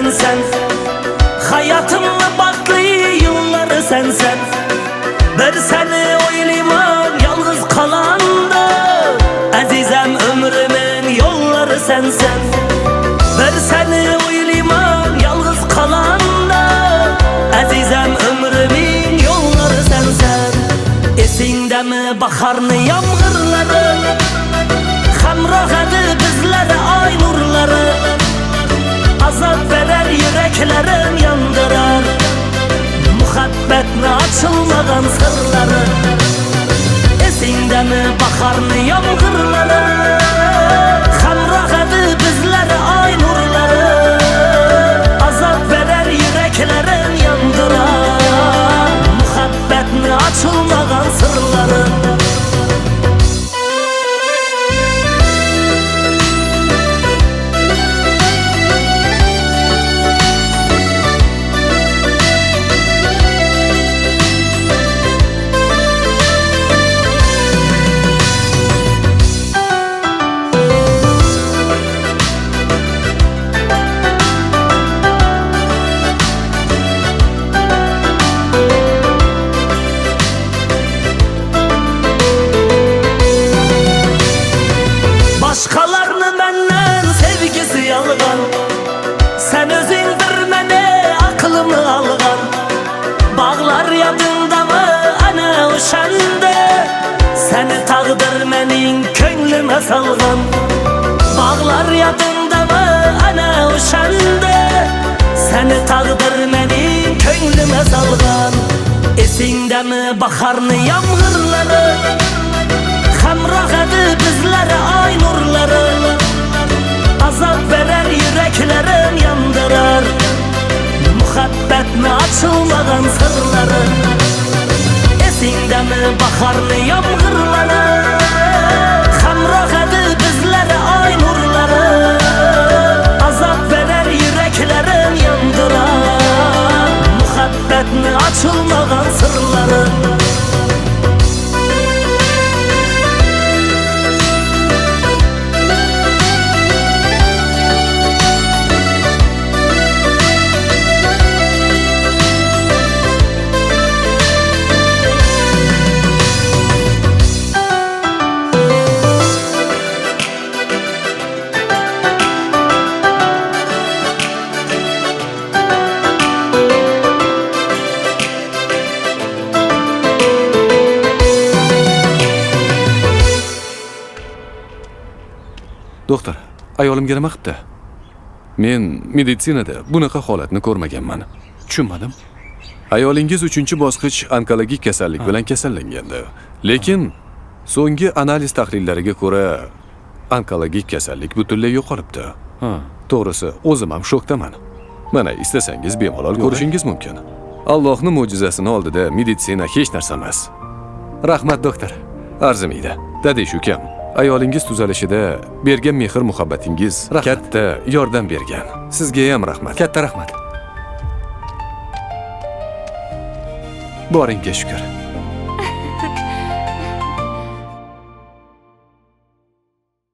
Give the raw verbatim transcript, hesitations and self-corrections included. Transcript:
sensen. Hayatımda baklı yılları sensen. Bir seni oylayman yalnız kalanda. Azizem ömrümün yolları sensen. Bir seni oylayman yalnız kalanda. Azizem ömrümün yolları sensen. Esinde mi baharını yağmurları, hamroh edi bizlere ay nurları. Azap verer yüreklerin yandırar, muhabbetle açılmadan sırları. Esinde mi baharını yağmurları, hamroh edi bizlere ay nurları. Azap verer yüreklerin yandırar, muhabbetle açılmadan sırları. Başkalarının benden sevgisi yalgan. Sen özündür mene aklımı algan. Bağlar yadında mı ana uşandı? Seni tağdır menin könlüme salgan. Bağlar yadında mı ana uşandı? Seni tağdır menin könlüme salgan. Esinde mi baharını yağmurları, hamroh edi bizlere ay nurları. Azap verer yüreklerin yandırar, muhabbetle açılmadan sırları. Esinde mi baharını yağmurları, hamroh edi bizlere ay nurları. Azap verer yüreklerin yandırar, muhabbetle açılmadan sırları. Doktor, ayolimga nima qilibdi? Men meditsinada bunaqa holatni ko'rmaganman. Tushunmadim. Ayolingiz uchinchi bosqich onkologik kasallik bilan kasallangandi. Lekin so'nggi analiz tahlillariga ko'ra onkologik kasallik butunlay yo'qolibdi. Ha, to'g'risi o'zim ham shokdaman. Mana istasangiz bemalol ko'rishingiz mumkin. Allohning mo'jizasini oldida meditsina hech narsa emas. Rahmat doktor. Arzimaydi. Dadish ukam, ayolingiz tuzalishida bergan mehr muhabbatingiz katta yordam bergan. Sizga ham rahmat. Katta rahmat. Boringga shukr.